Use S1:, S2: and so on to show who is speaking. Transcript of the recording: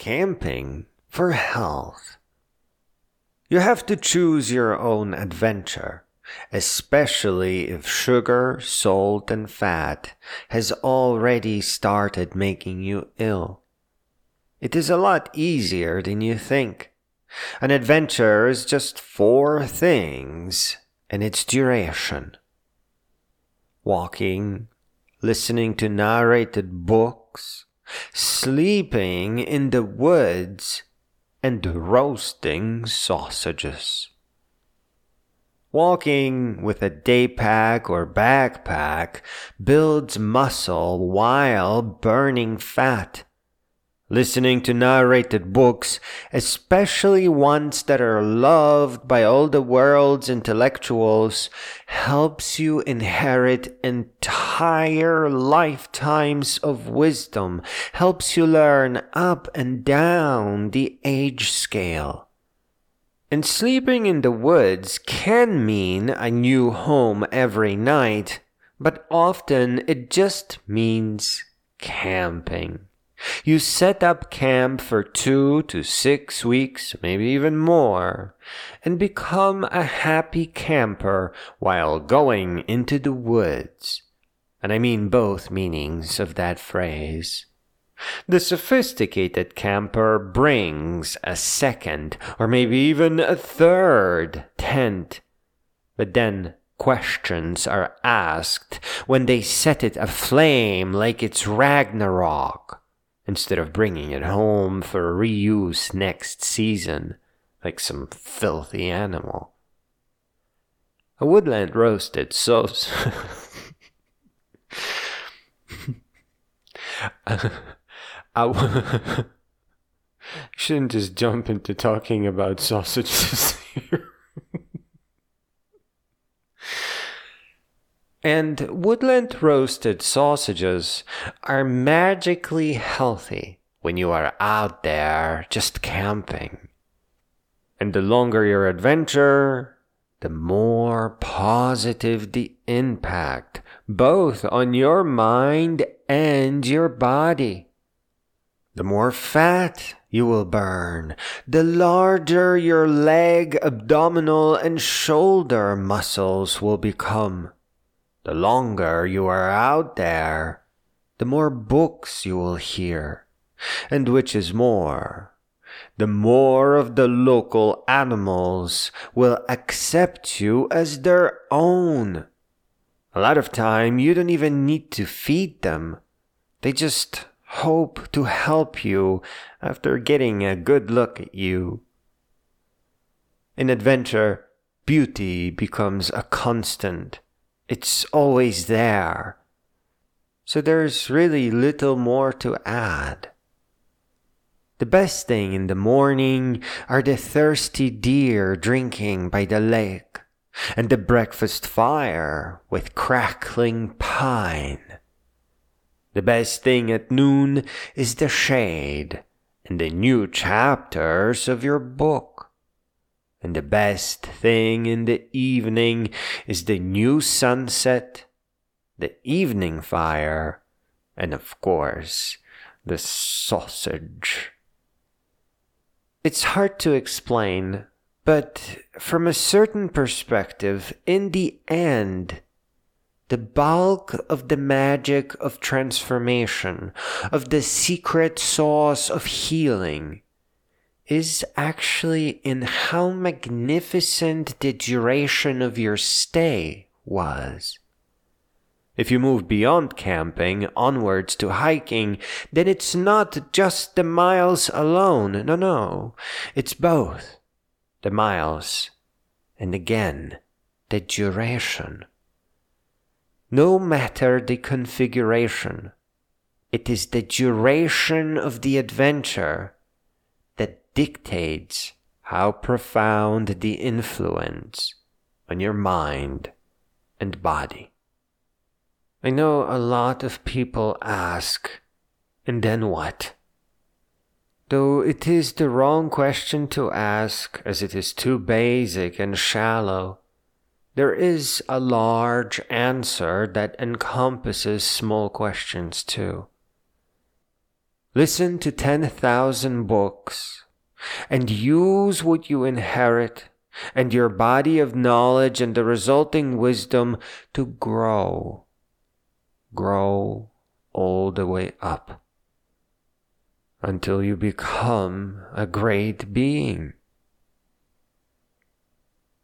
S1: camping for health. You have to choose your own adventure, especially if sugar, salt, and fat has already started making you ill. It is a lot easier than you think. An adventure is just 4 things and its duration: walking, listening to narrated books, sleeping in the woods, and roasting sausages. Walking with a day pack or backpack builds muscle while burning fat. Listening to narrated books, especially ones that are loved by all the world's intellectuals, helps you inherit entire lifetimes of wisdom, helps you learn up and down the age scale. And sleeping in the woods can mean a new home every night, but often it just means camping. You set up camp for 2 to 6 weeks, maybe even more, and become a happy camper while going into the woods. And I mean both meanings of that phrase. The sophisticated camper brings a second or maybe even a third tent, but then questions are asked when they set it aflame like it's Ragnarok, instead of bringing it home for reuse next season, like some filthy animal. A woodland roasted sauce. Shouldn't just jump into talking about sausages here. And woodland roasted sausages are magically healthy when you are out there just camping. And the longer your adventure, the more positive the impact, both on your mind and your body. The more fat you will burn, the larger your leg, abdominal, and shoulder muscles will become. The longer you are out there, the more books you will hear. And which is more, the more of the local animals will accept you as their own. A lot of time, you don't even need to feed them. They just hope to help you after getting a good look at you. In adventure, beauty becomes a constant. It's always there. So there's really little more to add. The best thing in the morning are the thirsty deer drinking by the lake, and the breakfast fire with crackling pine. The best thing at noon is the shade and the new chapters of your book. And the best thing in the evening is the new sunset, the evening fire, and of course, the sausage. It's hard to explain, but from a certain perspective, in the end, the bulk of the magic of transformation, of the secret sauce of healing, is actually in how magnificent the duration of your stay was. If you move beyond camping onwards to hiking, then it's not just the miles alone. No. It's both. The miles and again, the duration. No matter the configuration, it is the duration of the adventure that dictates how profound the influence on your mind and body. I know a lot of people ask, and then what? Though it is the wrong question to ask, as it is too basic and shallow, there is a large answer that encompasses small questions too. Listen to 10,000 books and use what you inherit and your body of knowledge and the resulting wisdom to grow. Grow all the way up until you become a great being.